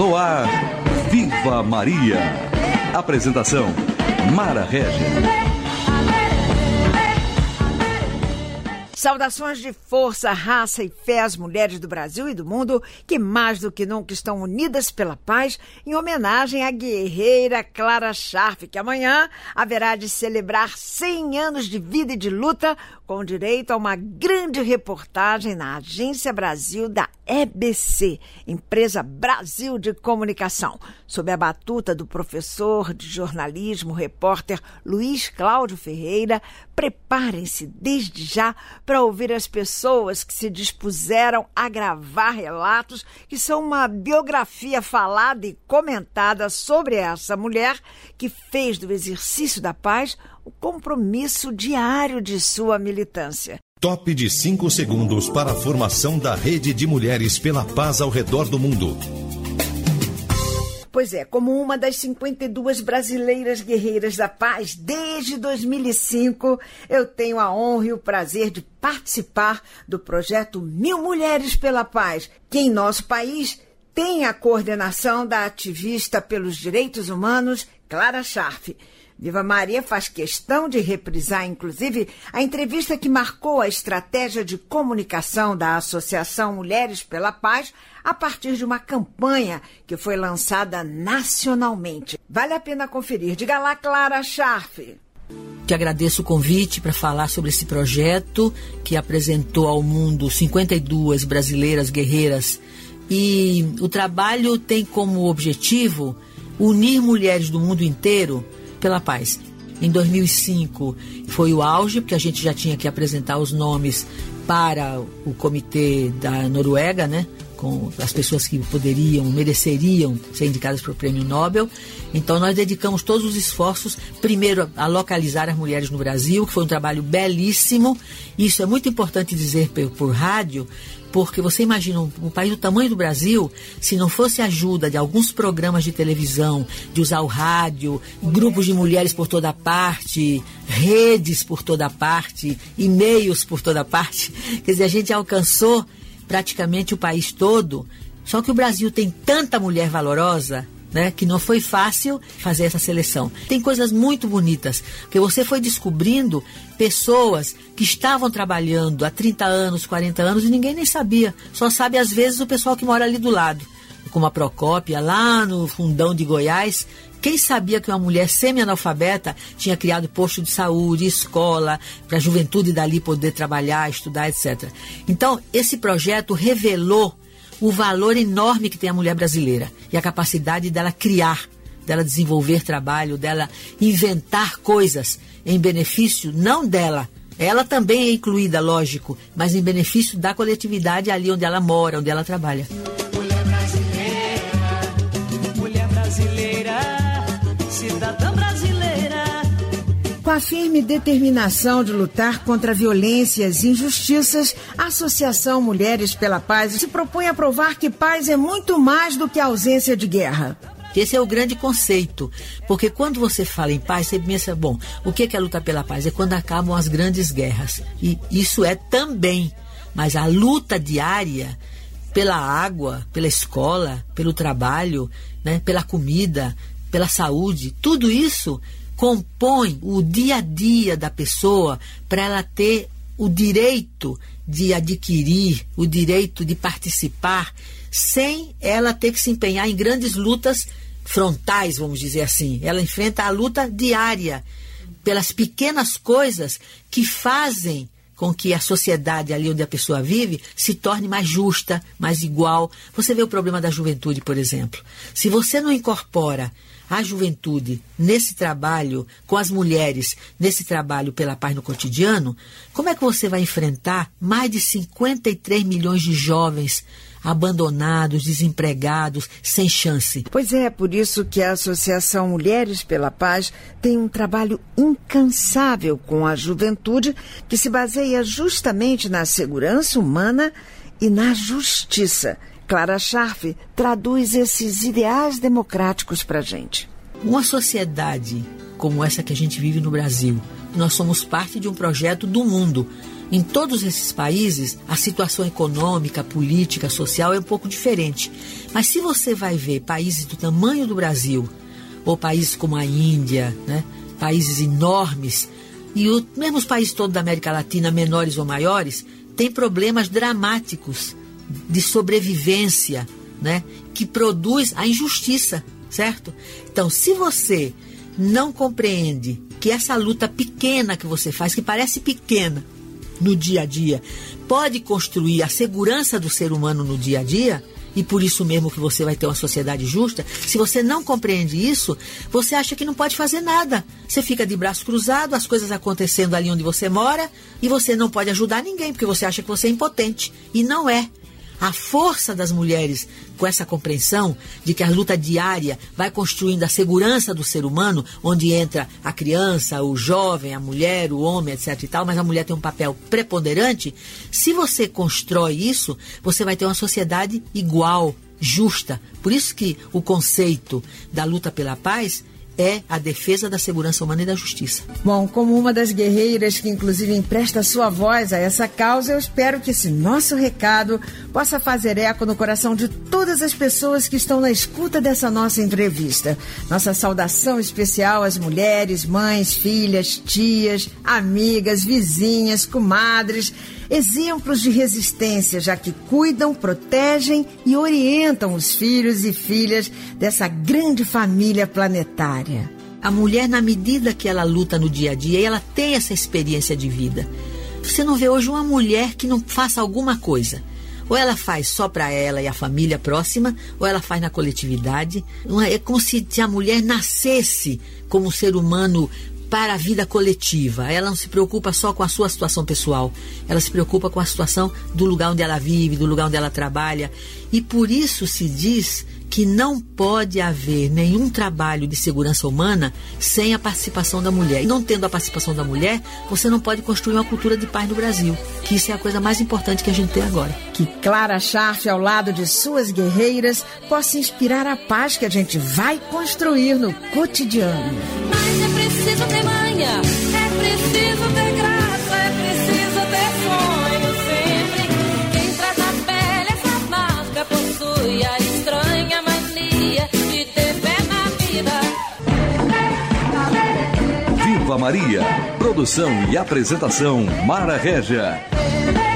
No ar, Viva Maria. Apresentação, Mara Regis. Saudações de força, raça e fé às mulheres do Brasil e do mundo que mais do que nunca estão unidas pela paz, em homenagem à guerreira Clara Scharf, que amanhã haverá de celebrar 100 anos de vida e de luta, com direito a uma grande reportagem na Agência Brasil da EBC, Empresa Brasil de Comunicação, sob a batuta do professor de jornalismo, repórter Luiz Cláudio Ferreira. Preparem-se desde já para ouvir as pessoas que se dispuseram a gravar relatos que são uma biografia falada e comentada sobre essa mulher que fez do exercício da paz o compromisso diário de sua militância. Top de 5 segundos para a formação da Rede de Mulheres pela Paz ao redor do mundo. Pois é, como uma das 52 brasileiras guerreiras da paz desde 2005, eu tenho a honra e o prazer de participar do projeto 1000 Mulheres pela Paz, que em nosso país tem a coordenação da ativista pelos direitos humanos, Clara Scharf. Viva Maria faz questão de reprisar, inclusive, a entrevista que marcou a estratégia de comunicação da Associação Mulheres pela Paz a partir de uma campanha que foi lançada nacionalmente. Vale a pena conferir. Diga lá, Clara Scharf. Te agradeço o convite para falar sobre esse projeto que apresentou ao mundo 52 brasileiras guerreiras. E o trabalho tem como objetivo unir mulheres do mundo inteiro pela paz. Em 2005 foi o auge, porque a gente já tinha que apresentar os nomes para o comitê da Noruega, né? Com as pessoas que mereceriam ser indicadas para o Prêmio Nobel. Então nós dedicamos todos os esforços, primeiro a localizar as mulheres no Brasil, que foi um trabalho belíssimo. Isso é muito importante dizer por rádio, porque você imagina um país do tamanho do Brasil, se não fosse a ajuda de alguns programas de televisão, de usar o rádio, grupos de mulheres por toda parte, redes por toda parte, e-mails por toda parte, quer dizer, a gente alcançou praticamente o país todo. Só que o Brasil tem tanta mulher valorosa, né, que não foi fácil fazer essa seleção. Tem coisas muito bonitas, porque você foi descobrindo pessoas que estavam trabalhando há 30 anos, 40 anos e ninguém nem sabia. Só sabe às vezes o pessoal que mora ali do lado, como a Procópia, lá no fundão de Goiás. Quem sabia que uma mulher semi-analfabeta tinha criado posto de saúde, escola, para a juventude dali poder trabalhar, estudar, etc. Então, esse projeto revelou o valor enorme que tem a mulher brasileira e a capacidade dela criar, dela desenvolver trabalho, dela inventar coisas em benefício não dela. Ela também é incluída, lógico, mas em benefício da coletividade ali onde ela mora, onde ela trabalha. Mulher brasileira, cidadã brasileira. Com a firme determinação de lutar contra a violência e as injustiças, a Associação Mulheres pela Paz se propõe a provar que paz é muito mais do que a ausência de guerra. Esse é o grande conceito, porque quando você fala em paz, você pensa, bom, o que é lutar pela paz? É quando acabam as grandes guerras, e isso é também, mas a luta diária pela água, pela escola, pelo trabalho, né, pela comida, pela saúde, tudo isso compõe o dia a dia da pessoa para ela ter o direito de adquirir, o direito de participar, sem ela ter que se empenhar em grandes lutas frontais, vamos dizer assim. Ela enfrenta a luta diária pelas pequenas coisas que fazem com que a sociedade ali onde a pessoa vive se torne mais justa, mais igual. Você vê o problema da juventude, por exemplo. Se você não incorpora a juventude nesse trabalho com as mulheres, nesse trabalho pela paz no cotidiano, como é que você vai enfrentar mais de 53 milhões de jovens abandonados, desempregados, sem chance? Pois é, por isso que a Associação Mulheres pela Paz tem um trabalho incansável com a juventude que se baseia justamente na segurança humana e na justiça. Clara Scharf traduz esses ideais democráticos para a gente. Uma sociedade como essa que a gente vive no Brasil, nós somos parte de um projeto do mundo, Em todos esses países, a situação econômica, política, social é um pouco diferente. Mas se você vai ver países do tamanho do Brasil, ou países como a Índia, né, países enormes, e mesmo os países todos da América Latina, menores ou maiores, têm problemas dramáticos de sobrevivência, né, que produz a injustiça, certo? Então, se você não compreende que essa luta pequena que você faz, que parece pequena no dia a dia, pode construir a segurança do ser humano no dia a dia, e por isso mesmo que você vai ter uma sociedade justa, se você não compreende isso, você acha que não pode fazer nada. Você fica de braço cruzado, as coisas acontecendo ali onde você mora, e você não pode ajudar ninguém, porque você acha que você é impotente. E não é. A força das mulheres, com essa compreensão de que a luta diária vai construindo a segurança do ser humano, onde entra a criança, o jovem, a mulher, o homem, etc. e tal, mas a mulher tem um papel preponderante. Se você constrói isso, você vai ter uma sociedade igual, justa. Por isso que o conceito da luta pela paz é a defesa da segurança humana e da justiça. Bom, como uma das guerreiras que inclusive empresta sua voz a essa causa, eu espero que esse nosso recado possa fazer eco no coração de todas as pessoas que estão na escuta dessa nossa entrevista. Nossa saudação especial às mulheres, mães, filhas, tias, amigas, vizinhas, comadres, exemplos de resistência, já que cuidam, protegem e orientam os filhos e filhas dessa grande família planetária. A mulher, na medida que ela luta no dia a dia, ela tem essa experiência de vida. Você não vê hoje uma mulher que não faça alguma coisa. Ou ela faz só para ela e a família próxima, ou ela faz na coletividade. É como se a mulher nascesse como um ser humano para a vida coletiva. Ela não se preocupa só com a sua situação pessoal. Ela se preocupa com a situação do lugar onde ela vive, do lugar onde ela trabalha. E por isso se diz que não pode haver nenhum trabalho de segurança humana sem a participação da mulher. E não tendo a participação da mulher, você não pode construir uma cultura de paz no Brasil, que isso é a coisa mais importante que a gente tem agora. Que Clara Scharf, ao lado de suas guerreiras, possa inspirar a paz que a gente vai construir no cotidiano. Mas é preciso ter manha, é preciso ter graça, é preciso ter sonho sempre. Quem traz na pele essa marca possui a estranha mania de ter fé na vida. Viva Maria! Produção e apresentação Mara Régia.